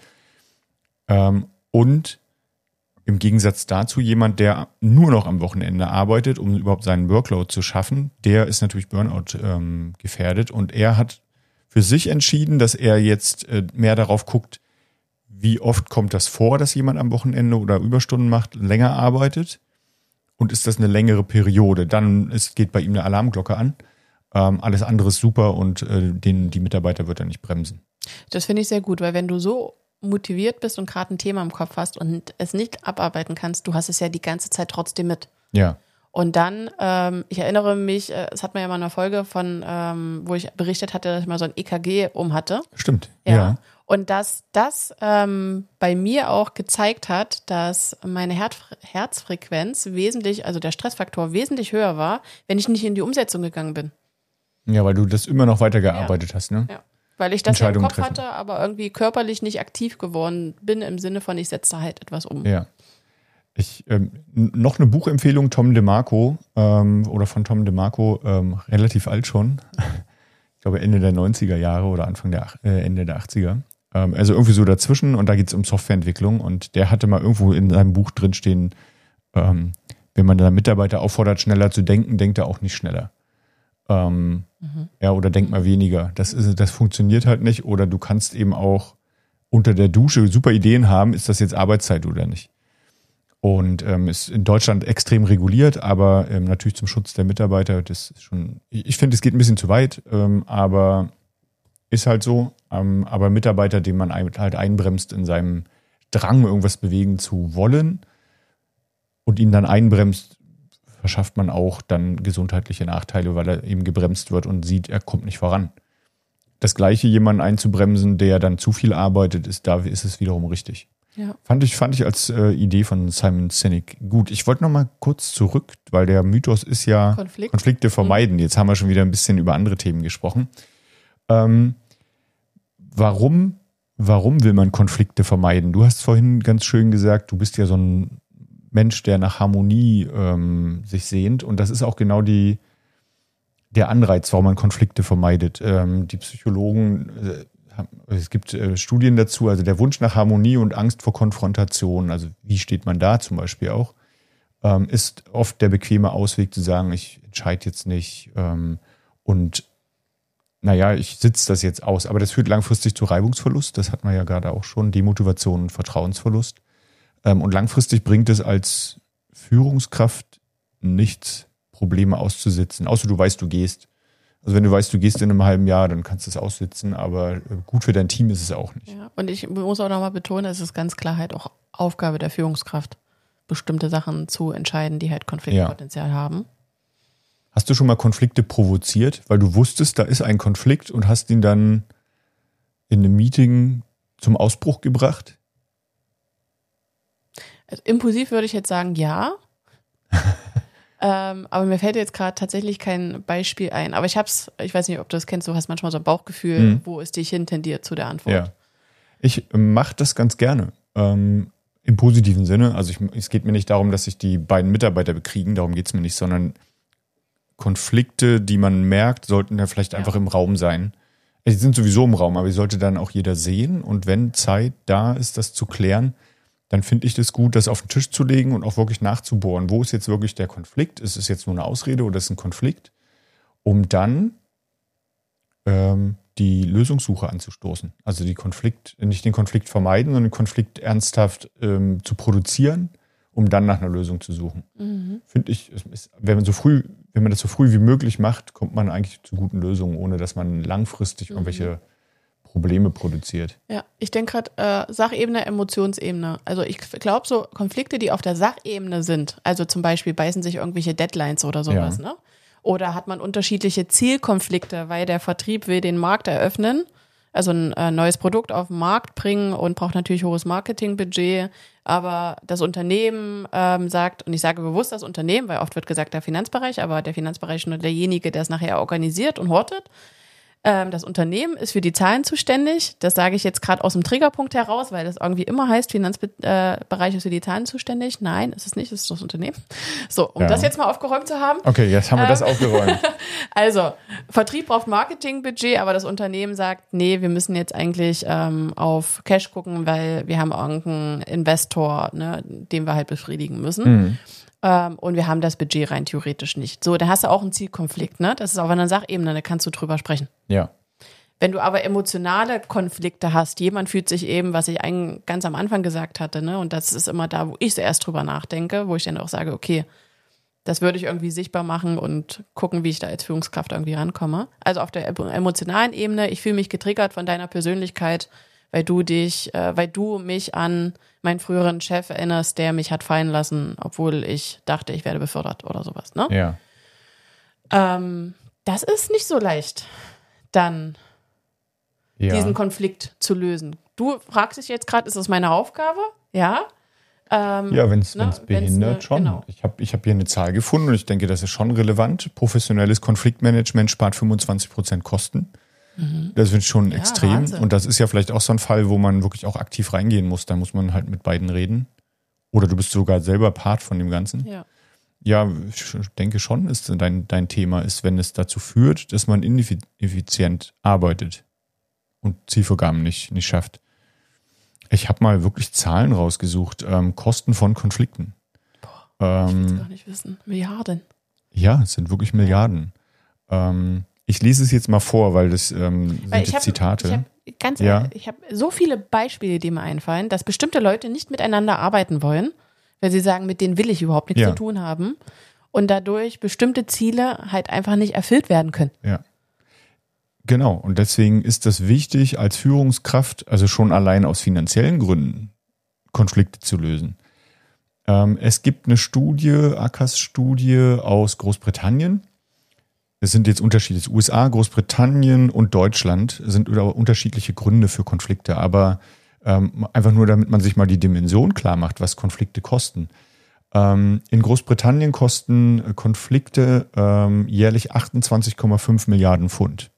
A: Ähm, und im Gegensatz dazu jemand, der nur noch am Wochenende arbeitet, um überhaupt seinen Workload zu schaffen, der ist natürlich Burnout ähm, gefährdet. Und er hat für sich entschieden, dass er jetzt äh, mehr darauf guckt, wie oft kommt das vor, dass jemand am Wochenende oder Überstunden macht, länger arbeitet. Und ist das eine längere Periode, dann ist, geht bei ihm eine Alarmglocke an. Ähm, alles andere ist super und äh, den, die Mitarbeiter wird er nicht bremsen.
B: Das finde ich sehr gut, weil wenn du so motiviert bist und gerade ein Thema im Kopf hast und es nicht abarbeiten kannst, du hast es ja die ganze Zeit trotzdem mit.
A: Ja.
B: Und dann, ähm, ich erinnere mich, äh, es hat man ja mal in einer Folge von, ähm, wo ich berichtet hatte, dass ich mal so ein E K G um hatte.
A: Stimmt,
B: Ja.
A: ja.
B: Und dass das ähm, bei mir auch gezeigt hat, dass meine Herz- Herzfrequenz wesentlich, also der Stressfaktor wesentlich höher war, wenn ich nicht in die Umsetzung gegangen bin.
A: Ja, weil du das immer noch weitergearbeitet hast, ne?
B: Ja. Weil ich das ja im
A: Entscheidungen
B: Kopf
A: treffen.
B: hatte, aber irgendwie körperlich nicht aktiv geworden bin, im Sinne von, ich setze da halt etwas um.
A: Ja. Ich, ähm, n- noch eine Buchempfehlung, Tom DeMarco, ähm, oder von Tom DeMarco, ähm, relativ alt schon. Ich glaube Ende der neunziger Jahre oder Anfang der, ach- äh, Ende der achtziger. Ähm, also irgendwie so dazwischen und da geht es um Softwareentwicklung und der hatte mal irgendwo in seinem Buch drinstehen, ähm, wenn man da Mitarbeiter auffordert, schneller zu denken, denkt er auch nicht schneller. Ähm,
B: Mhm.
A: Ja, oder denk mal weniger. Das ist, das funktioniert halt nicht. Oder du kannst eben auch unter der Dusche super Ideen haben, ist das jetzt Arbeitszeit oder nicht. Und ähm, ist in Deutschland extrem reguliert, aber ähm, natürlich zum Schutz der Mitarbeiter, das ist schon, ich, ich finde, es geht ein bisschen zu weit, ähm, aber ist halt so. Ähm, aber Mitarbeiter, den man ein, halt einbremst in seinem Drang, irgendwas bewegen zu wollen und ihn dann einbremst, verschafft man auch dann gesundheitliche Nachteile, weil er eben gebremst wird und sieht, er kommt nicht voran. Das Gleiche, jemanden einzubremsen, der dann zu viel arbeitet, ist da ist es wiederum richtig.
B: Ja.
A: Fand ich, fand ich als äh, Idee von Simon Sinek gut. Ich wollte noch mal kurz zurück, weil der Mythos ist ja
B: Konflikt.
A: Konflikte vermeiden. Jetzt haben wir schon wieder ein bisschen über andere Themen gesprochen. Ähm, warum, warum will man Konflikte vermeiden? Du hast vorhin ganz schön gesagt, du bist ja so ein Mensch, der nach Harmonie ähm, sich sehnt. Und das ist auch genau die, der Anreiz, warum man Konflikte vermeidet. Ähm, die Psychologen, äh, haben, es gibt äh, Studien dazu, also der Wunsch nach Harmonie und Angst vor Konfrontation, also wie steht man da zum Beispiel auch, ähm, ist oft der bequeme Ausweg zu sagen, ich entscheide jetzt nicht ähm, und naja, ich sitze das jetzt aus. Aber das führt langfristig zu Reibungsverlust, das hat man ja gerade auch schon, Demotivation und Vertrauensverlust. Und langfristig bringt es als Führungskraft nichts Probleme auszusitzen, außer du weißt, du gehst. Also wenn du weißt, du gehst in einem halben Jahr, dann kannst du es aussitzen, aber gut für dein Team ist es auch nicht.
B: Ja, und ich muss auch nochmal betonen, es ist ganz klar halt auch Aufgabe der Führungskraft, bestimmte Sachen zu entscheiden, die halt Konfliktpotenzial ja. haben.
A: Hast du schon mal Konflikte provoziert, weil du wusstest, da ist ein Konflikt und hast ihn dann in einem Meeting zum Ausbruch gebracht?
B: Also impulsiv würde ich jetzt sagen, ja. ähm, aber mir fällt jetzt gerade tatsächlich kein Beispiel ein. Aber ich hab's, ich weiß nicht, ob du das kennst, du hast manchmal so ein Bauchgefühl, mhm. wo es dich hintendiert zu der Antwort.
A: Ja. Ich mache das ganz gerne. Ähm, im positiven Sinne. Also ich, es geht mir nicht darum, dass sich die beiden Mitarbeiter bekriegen, darum geht es mir nicht, sondern Konflikte, die man merkt, sollten ja vielleicht ja. einfach im Raum sein. Die sind sowieso im Raum, aber die sollte dann auch jeder sehen. Und wenn Zeit da ist, das zu klären, dann finde ich das gut, das auf den Tisch zu legen und auch wirklich nachzubohren. Wo ist jetzt wirklich der Konflikt? Ist es jetzt nur eine Ausrede oder ist es ein Konflikt? Um dann ähm, die Lösungssuche anzustoßen. Also die Konflikt, nicht den Konflikt vermeiden, sondern den Konflikt ernsthaft ähm, zu produzieren, um dann nach einer Lösung zu suchen. Mhm. Finde ich, ist, wenn man so früh, wenn man das so früh wie möglich macht, kommt man eigentlich zu guten Lösungen, ohne dass man langfristig mhm. irgendwelche Probleme produziert.
B: Ja, ich denke gerade äh, Sachebene, Emotionsebene. Also ich glaube so Konflikte, die auf der Sachebene sind, also zum Beispiel beißen sich irgendwelche Deadlines oder sowas, ja. ne? Oder hat man unterschiedliche Zielkonflikte, weil der Vertrieb will den Markt eröffnen, also ein äh, neues Produkt auf den Markt bringen und braucht natürlich hohes Marketingbudget, aber das Unternehmen ähm, sagt, und ich sage bewusst das Unternehmen, weil oft wird gesagt der Finanzbereich, aber der Finanzbereich ist nur derjenige, der es nachher organisiert und hortet. Ähm, das Unternehmen ist für die Zahlen zuständig. Das sage ich jetzt gerade aus dem Triggerpunkt heraus, weil das irgendwie immer heißt, Finanzbereich ist für die Zahlen zuständig. Nein, ist es nicht, es ist das Unternehmen. So, um ja. das jetzt mal aufgeräumt zu haben.
A: Okay, jetzt haben wir ähm, das aufgeräumt.
B: Also, Vertrieb braucht Marketingbudget, aber das Unternehmen sagt, nee, wir müssen jetzt eigentlich ähm, auf Cash gucken, weil wir haben irgendeinen Investor, ne, den wir halt befriedigen müssen. Mhm. Ähm, und wir haben das Budget rein theoretisch nicht. So, da hast du auch einen Zielkonflikt, ne? Das ist auf einer Sachebene, da kannst du drüber sprechen.
A: Ja.
B: Wenn du aber emotionale Konflikte hast, jemand fühlt sich eben, was ich eigentlich ganz am Anfang gesagt hatte, ne? Und das ist immer da, wo ich zuerst drüber nachdenke, wo ich dann auch sage, okay, das würde ich irgendwie sichtbar machen und gucken, wie ich da als Führungskraft irgendwie rankomme. Also auf der emotionalen Ebene, ich fühle mich getriggert von deiner Persönlichkeit, weil du dich, äh, weil du mich an meinen früheren Chef erinnerst, der mich hat fallen lassen, obwohl ich dachte, ich werde befördert oder sowas, ne?
A: Ja.
B: Ähm, das ist nicht so leicht, dann ja. diesen Konflikt zu lösen. Du fragst dich jetzt gerade, ist das meine Aufgabe? Ja. Ähm,
A: ja, wenn es ne, behindert, ne, schon. Genau. Ich habe ich hab hier eine Zahl gefunden und ich denke, das ist schon relevant. Professionelles Konfliktmanagement spart fünfundzwanzig Prozent Kosten. Mhm. Das wird schon ja, extrem. Wahnsinn. Und das ist ja vielleicht auch so ein Fall, wo man wirklich auch aktiv reingehen muss. Da muss man halt mit beiden reden. Oder du bist sogar selber Part von dem Ganzen.
B: Ja,
A: ja ich denke schon, ist dein, dein Thema ist, wenn es dazu führt, dass man ineffizient arbeitet und Zielvorgaben nicht, nicht schafft. Ich habe mal wirklich Zahlen rausgesucht. Ähm, Kosten von Konflikten.
B: Boah, ich will es gar nicht wissen. Milliarden.
A: Ja, es sind wirklich Milliarden. Ja. Ähm, Ich lese es jetzt mal vor, weil das ähm, sind
B: weil ich
A: jetzt
B: hab,
A: Zitate.
B: Ich hab, ganz
A: ja.
B: ehrlich, ich habe so viele Beispiele, die mir einfallen, dass bestimmte Leute nicht miteinander arbeiten wollen, weil sie sagen, mit denen will ich überhaupt nichts
A: ja.
B: zu tun haben und dadurch bestimmte Ziele halt einfach nicht erfüllt werden können.
A: Ja, genau. Und deswegen ist das wichtig, als Führungskraft, also schon allein aus finanziellen Gründen, Konflikte zu lösen. Ähm, es gibt eine Studie, A K S-Studie aus Großbritannien. Es sind jetzt unterschiedliche, U S A, Großbritannien und Deutschland sind unterschiedliche Gründe für Konflikte, aber ähm, einfach nur, damit man sich mal die Dimension klar macht, was Konflikte kosten. Ähm, in Großbritannien kosten Konflikte ähm, jährlich achtundzwanzig Komma fünf Milliarden Pfund.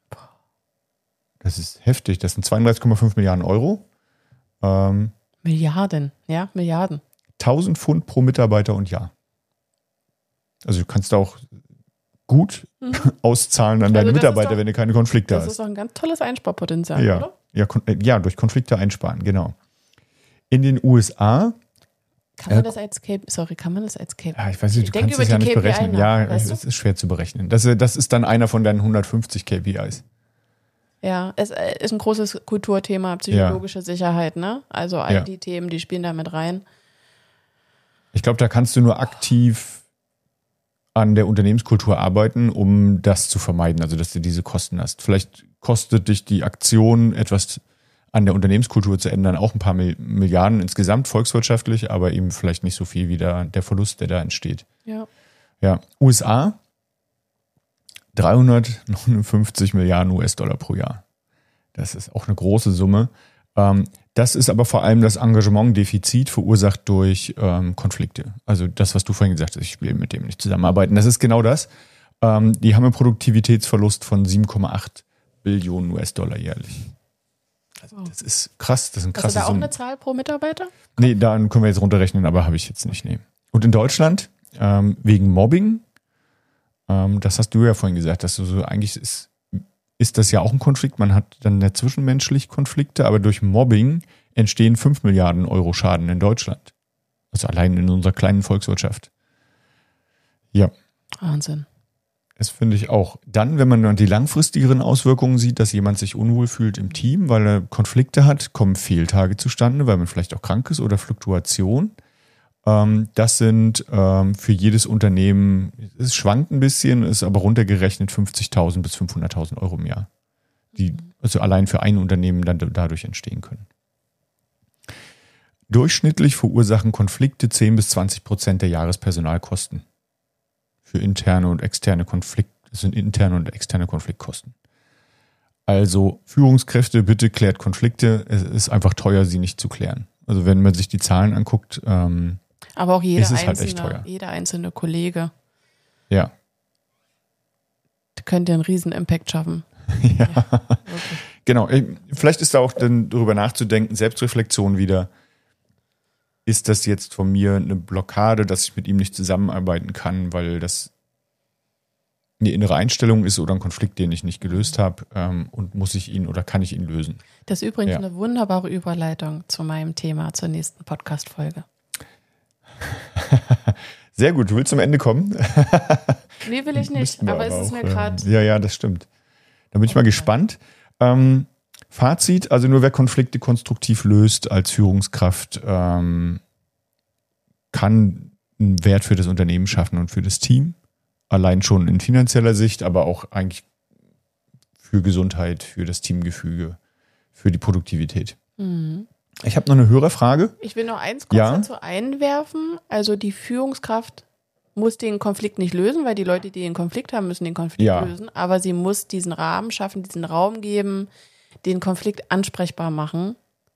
A: Das ist heftig, das sind zweiunddreißig Komma fünf Milliarden Euro. Ähm,
B: Milliarden, ja, Milliarden.
A: tausend Pfund pro Mitarbeiter und Jahr. Also du kannst auch gut mhm. auszahlen an deine also Mitarbeiter, doch, wenn du keine Konflikte
B: das
A: hast.
B: Das ist doch ein ganz tolles Einsparpotenzial,
A: ja.
B: oder?
A: Ja, kon- ja, durch Konflikte einsparen, genau. In den U S A
B: Kann man äh, das als K P I, sorry, kann man das als K P I?
A: Ja, ich weiß nicht, du kannst es ja nicht berechnen. Nach, ja, es ist schwer zu berechnen. Das, das ist dann einer von deinen hundertfünfzig K P Is.
B: Ja, es ist ein großes Kulturthema, psychologische ja. Sicherheit, ne? Also all ja. die Themen, die spielen da mit rein.
A: Ich glaube, da kannst du nur aktiv an der Unternehmenskultur arbeiten, um das zu vermeiden, also dass du diese Kosten hast. Vielleicht kostet dich die Aktion, etwas an der Unternehmenskultur zu ändern, auch ein paar Milliarden insgesamt volkswirtschaftlich, aber eben vielleicht nicht so viel wie da der Verlust, der da entsteht.
B: Ja.
A: Ja, U S A dreihundertneunundfünfzig Milliarden U S-Dollar pro Jahr. Das ist auch eine große Summe. Das ist aber vor allem das Engagementdefizit verursacht durch Konflikte. Also das, was du vorhin gesagt hast, ich will mit dem nicht zusammenarbeiten. Das ist genau das. Die haben einen Produktivitätsverlust von sieben Komma acht Billionen U S-Dollar jährlich. Also das ist krass. Das sind krasse
B: Hast du da auch
A: Summen.
B: eine Zahl pro Mitarbeiter?
A: Nee, da können wir jetzt runterrechnen, aber habe ich jetzt nicht. Nee. Und in Deutschland wegen Mobbing, das hast du ja vorhin gesagt, dass du so eigentlich ist ist das ja auch ein Konflikt. Man hat dann ja zwischenmenschlich Konflikte, aber durch Mobbing entstehen fünf Milliarden Euro Schaden in Deutschland. Also allein in unserer kleinen Volkswirtschaft. Ja.
B: Wahnsinn.
A: Das finde ich auch. Dann, wenn man dann die langfristigeren Auswirkungen sieht, dass jemand sich unwohl fühlt im Team, weil er Konflikte hat, kommen Fehltage zustande, weil man vielleicht auch krank ist oder Fluktuation. Das sind für jedes Unternehmen, es schwankt ein bisschen, ist aber runtergerechnet fünfzigtausend bis fünfhunderttausend Euro im Jahr, die also allein für ein Unternehmen dann dadurch entstehen können. Durchschnittlich verursachen Konflikte zehn bis zwanzig Prozent der Jahrespersonalkosten für interne und externe Konflikte, das sind interne und externe Konfliktkosten. Also Führungskräfte, bitte klärt Konflikte, es ist einfach teuer, sie nicht zu klären. Also wenn man sich die Zahlen anguckt, ähm,
B: aber auch jeder,
A: ist es halt
B: einzelne,
A: echt teuer.
B: jeder einzelne Kollege
A: Ja.
B: könnte einen riesen Impact schaffen.
A: Ja,
B: Ja, wirklich.
A: Genau. Vielleicht ist da auch dann darüber nachzudenken, Selbstreflexion wieder. Ist das jetzt von mir eine Blockade, dass ich mit ihm nicht zusammenarbeiten kann, weil das eine innere Einstellung ist oder ein Konflikt, den ich nicht gelöst habe, ähm, und muss ich ihn oder kann ich ihn lösen?
B: Das ist übrigens
A: Ja.
B: eine wunderbare Überleitung zu meinem Thema, zur nächsten Podcast-Folge.
A: Sehr gut, du willst zum Ende kommen?
B: Nee, will ich nicht,
A: Müssten wir
B: aber es ist
A: auch,
B: mir
A: ähm,
B: gerade...
A: Ja, ja, das stimmt. Da bin ich mal gespannt. Ähm, Fazit, also nur wer Konflikte konstruktiv löst als Führungskraft, ähm, kann einen Wert für das Unternehmen schaffen und für das Team. Allein schon in finanzieller Sicht, aber auch eigentlich für Gesundheit, für das Teamgefüge, für die Produktivität.
B: Mhm.
A: Ich habe noch eine Hörerfrage.
B: Ich will noch eins kurz
A: Ja.
B: dazu einwerfen. Also die Führungskraft muss den Konflikt nicht lösen, weil die Leute, die den Konflikt haben, müssen den Konflikt
A: Ja.
B: lösen. Aber sie muss diesen Rahmen schaffen, diesen Raum geben, den Konflikt ansprechbar machen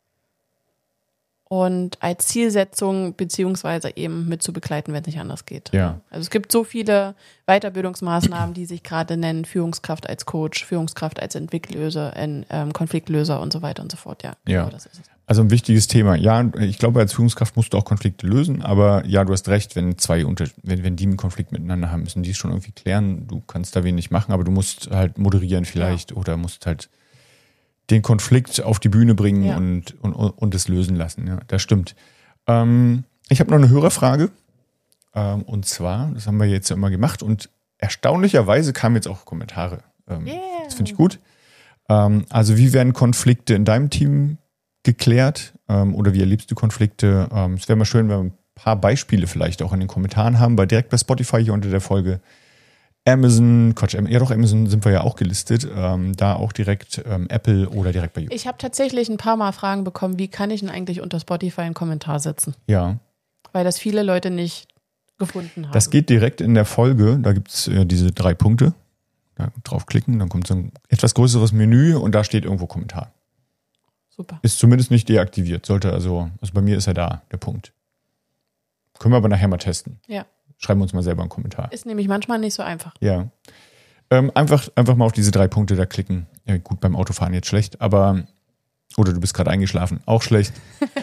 B: und als Zielsetzung beziehungsweise eben mit zu begleiten, wenn es nicht anders geht.
A: Ja.
B: Also es gibt so viele Weiterbildungsmaßnahmen, die sich gerade nennen, Führungskraft als Coach, Führungskraft als Entwicklöser, ein, ähm, Konfliktlöser und so weiter und so fort. Ja,
A: Ja.
B: genau, das ist es.
A: Also ein wichtiges Thema. Ja, ich glaube, als Führungskraft musst du auch Konflikte lösen, aber ja, du hast recht, wenn zwei unter, wenn, wenn die einen Konflikt miteinander haben, müssen die es schon irgendwie klären. Du kannst da wenig machen, aber du musst halt moderieren vielleicht oder musst halt den Konflikt auf die Bühne bringen
B: Ja.
A: und, und, und es lösen lassen. Ja, das stimmt. Ähm, ich habe noch eine Hörerfrage. Ähm, und zwar, das haben wir jetzt ja immer gemacht und erstaunlicherweise kamen jetzt auch Kommentare. Ähm,
B: Yeah.
A: Das finde ich gut. Ähm, also wie werden Konflikte in deinem Team geklärt ähm, oder wie erlebst du Konflikte? Ähm, es wäre mal schön, wenn wir ein paar Beispiele vielleicht auch in den Kommentaren haben, weil direkt bei Spotify hier unter der Folge Amazon, Quatsch, ja doch, Amazon sind wir ja auch gelistet, ähm, da auch direkt ähm, Apple oder direkt bei YouTube.
B: Ich habe tatsächlich ein paar Mal Fragen bekommen, wie kann ich denn eigentlich unter Spotify einen Kommentar setzen?
A: Ja,
B: Weil das viele Leute nicht gefunden haben.
A: das geht direkt in der Folge, da gibt es äh, diese drei Punkte, da draufklicken, dann kommt so ein etwas größeres Menü und da steht irgendwo Kommentar.
B: Super.
A: Ist zumindest nicht deaktiviert, sollte also, also bei mir ist er da, der Punkt. Können wir aber nachher mal testen.
B: Ja.
A: Schreiben wir uns mal selber einen Kommentar.
B: Ist nämlich manchmal nicht so einfach.
A: Ja. Ähm, einfach, einfach mal auf diese drei Punkte da klicken. Ja, gut, beim Autofahren jetzt schlecht, aber oder du bist gerade eingeschlafen, auch schlecht.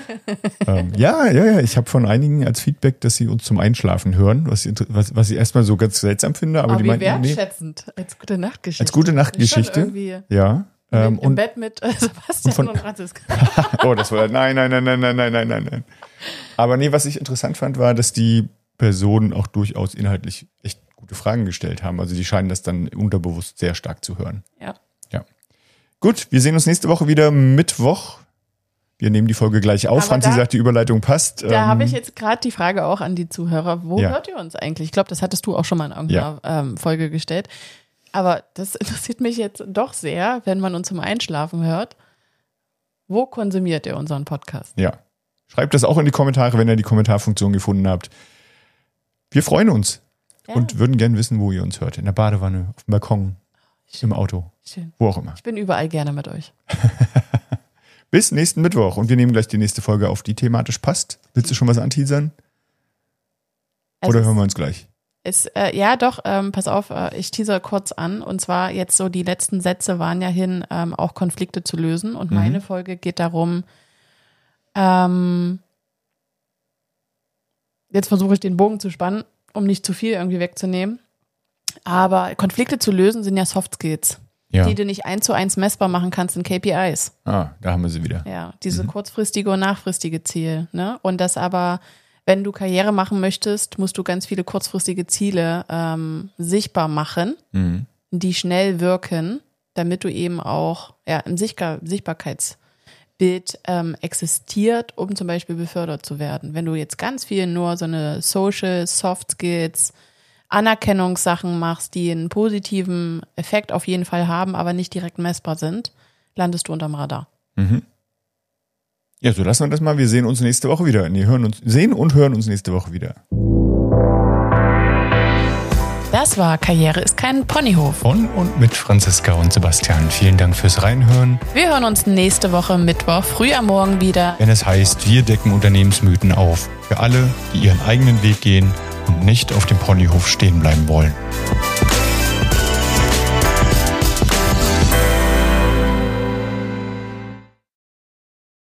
A: ähm, ja, ja, ja, ich habe von einigen als Feedback, dass sie uns zum Einschlafen hören, was, ich- was, was ich erstmal so ganz seltsam finde, aber
B: Aber
A: die
B: wie
A: meinten, nee,
B: wertschätzend. Als gute Nachtgeschichte.
A: als gute
B: Schon
A: Nachtgeschichte.
B: irgendwie
A: Ja. Ähm,
B: Im
A: und
B: Bett mit äh, Sebastian
A: und von-
B: und Franziska.
A: oh, das war nein, nein, nein, nein, nein, nein, nein, nein, nein. Aber nee, was ich interessant fand, war, dass die Personen auch durchaus inhaltlich echt gute Fragen gestellt haben. Also die scheinen das dann unterbewusst sehr stark zu hören.
B: Ja.
A: Ja. Gut, wir sehen uns nächste Woche wieder Mittwoch. Wir nehmen die Folge gleich auf.
B: Aber
A: Franzi
B: da-
A: sagt, die Überleitung passt.
B: Da
A: Ähm,
B: habe ich jetzt gerade die Frage auch an die Zuhörer. Wo
A: Ja.
B: hört ihr uns eigentlich? Ich glaube, das hattest du auch schon mal in irgendeiner ähm, Folge gestellt. Aber das interessiert mich jetzt doch sehr, wenn man uns zum Einschlafen hört. Wo konsumiert ihr unseren Podcast?
A: Ja. Schreibt das auch in die Kommentare, wenn ihr die Kommentarfunktion gefunden habt. Wir freuen uns
B: Ja.
A: und würden gerne wissen, wo ihr uns hört. In der Badewanne, auf dem Balkon, im Auto,
B: Schön.
A: wo auch immer.
B: Ich bin überall gerne mit euch.
A: Bis nächsten Mittwoch und wir nehmen gleich die nächste Folge auf, die thematisch passt. Willst du schon was anteasern?
B: Es
A: Oder
B: ist-
A: hören wir uns gleich?
B: Ist, äh, ja, doch, ähm, pass auf, äh, ich teaser kurz an. Und zwar jetzt so, die letzten Sätze waren ja hin, ähm, auch Konflikte zu lösen. Und
A: Mhm.
B: meine Folge geht darum, ähm, jetzt versuche ich den Bogen zu spannen, um nicht zu viel irgendwie wegzunehmen. Aber Konflikte zu lösen sind ja Soft Skills,
A: Ja.
B: die du nicht eins zu eins messbar machen kannst in K P Is.
A: Ah, da haben wir sie wieder.
B: Ja, diese
A: Mhm.
B: kurzfristige und nachfristige Ziel. Ne? Und das aber, wenn du Karriere machen möchtest, musst du ganz viele kurzfristige Ziele ähm, sichtbar machen,
A: Mhm.
B: die schnell wirken, damit du eben auch ja, im Sichtbar Sichtbarkeitsbild ähm, existiert, um zum Beispiel befördert zu werden. Wenn du jetzt ganz viel nur so eine Social, Soft Skills, Anerkennungssachen machst, die einen positiven Effekt auf jeden Fall haben, aber nicht direkt messbar sind, landest du unterm Radar.
A: Mhm. Ja, so lassen wir das mal. Wir sehen uns nächste Woche wieder. Nee, hören uns, sehen und hören uns nächste Woche wieder.
B: Das war Karriere ist kein Ponyhof.
A: Von und mit Franziska und Sebastian. Vielen Dank fürs Reinhören.
B: Wir hören uns nächste Woche Mittwoch früh am Morgen wieder.
A: Wenn es heißt, wir decken Unternehmensmythen auf. Für alle, die ihren eigenen Weg gehen und nicht auf dem Ponyhof stehen bleiben wollen.